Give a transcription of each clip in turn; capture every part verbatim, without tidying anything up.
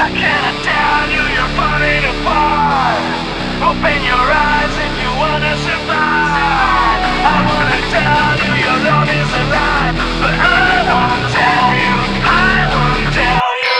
How can I tell you you're falling apart? Open your eyes if you wanna survive. I wanna tell you your love is a lie, but I won't tell you, I won't tell you.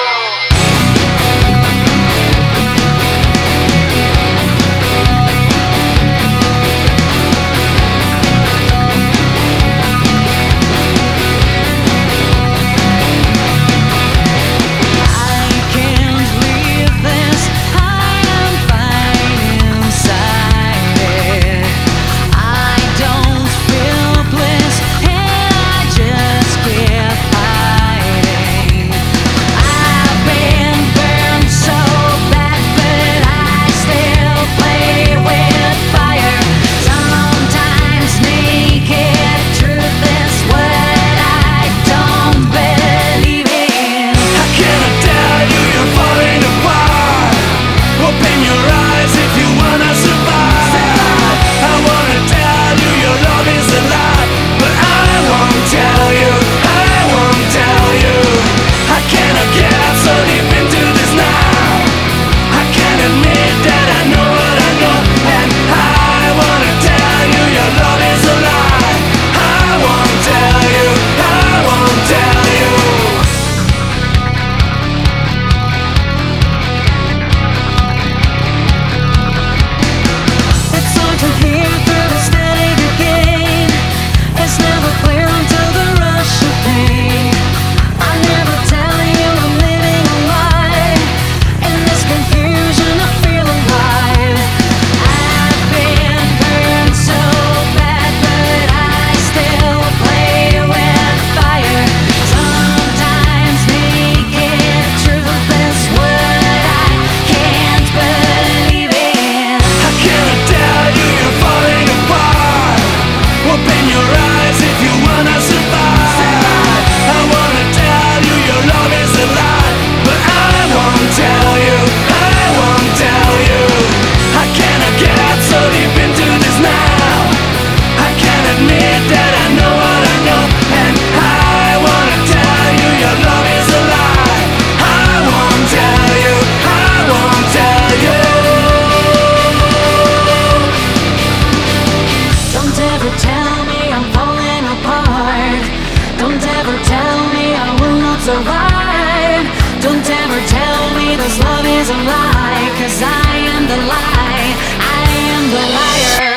Survive. Don't ever tell me this love is a lie, 'cause I am the lie, I am the liar.